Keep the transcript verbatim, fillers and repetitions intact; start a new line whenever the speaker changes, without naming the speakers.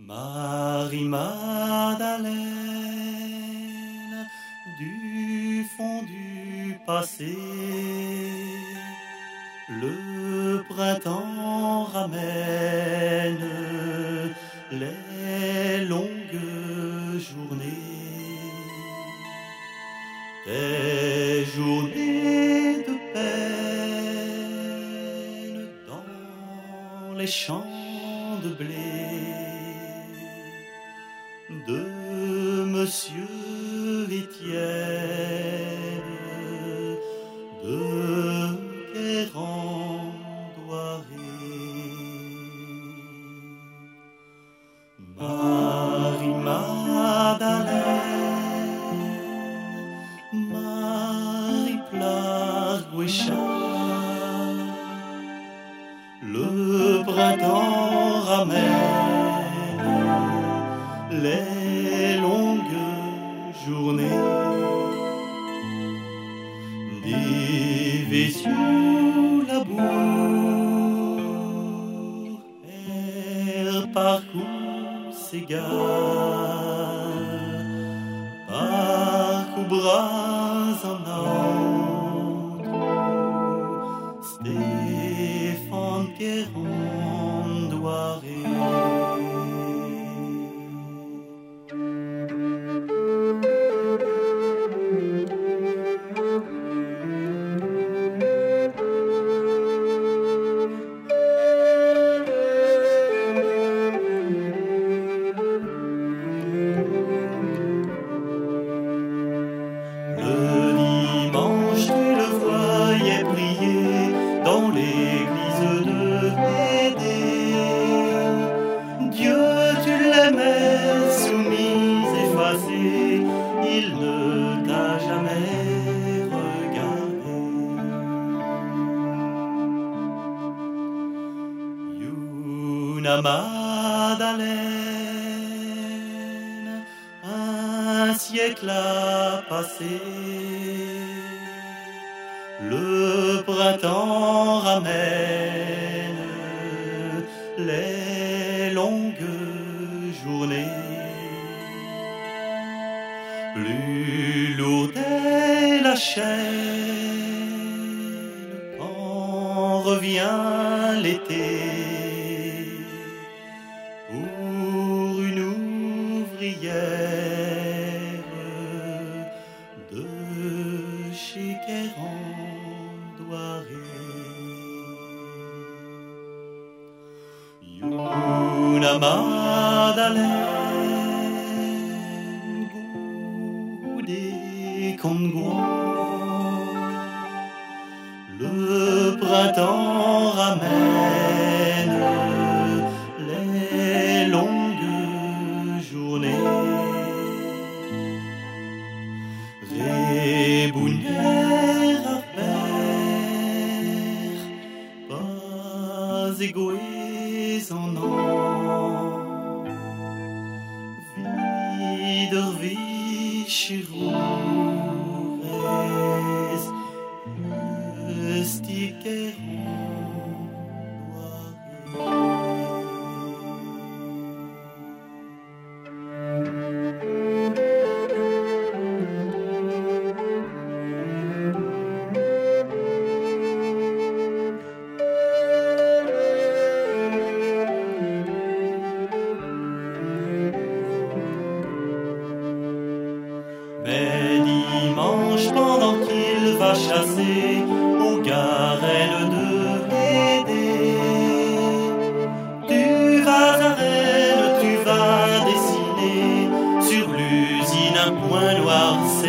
Marie-Madeleine, du fond du passé, le printemps ramène les longues journées, des journées de peine dans les champs de blé de Monsieur Étienne de Guérande-Douarré. Marie-Madeleine, Marie-Plarguécha, le printemps ramène les longues journées, des Vésues labour, elle parcourt ses galles, parcourt bras en autre, Stéphane Guérande-Douarré. Dans l'église de Hédé, Dieu, tu l'aimais, soumise, effacée, il ne t'a jamais regardé. Yuna Madeleine, un siècle a passé, le printemps ramène les longues journées, plus lourde est la chaîne quand revient l'été, pour une ouvrière de chez Guérande-Douarré. Yuna Madeleine, goudé Congo, le printemps ramène les longues journées, Rébounière à père, pas égoïs en an, vider vichirures, Mais dimanche, pendant qu'il va chasser aux garelles de Hédé, tu vas à Rennes, tu vas dessiner sur l'usine un point noir.